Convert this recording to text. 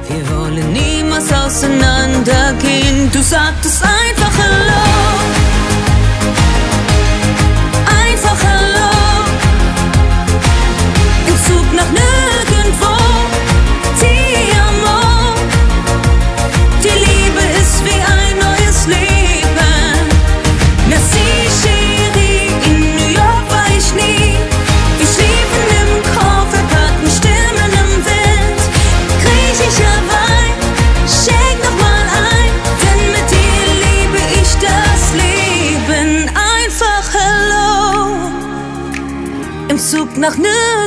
Wir wollen niemals auseinandergehen. Du sagtest einfach Hallo. Einfach Hallo. Im Zug nach nirgendwo. Ti amo. Die Liebe ist wie ein neues Leben. Merci, Chérie. In New York war ich nie. Wir schliefen im Koffer, hatten Stimmen im Wind. Griechischer Wein, schenk noch mal ein, denn mit dir liebe ich das Leben. Einfach Hello. Im Zug nach Nürnberg.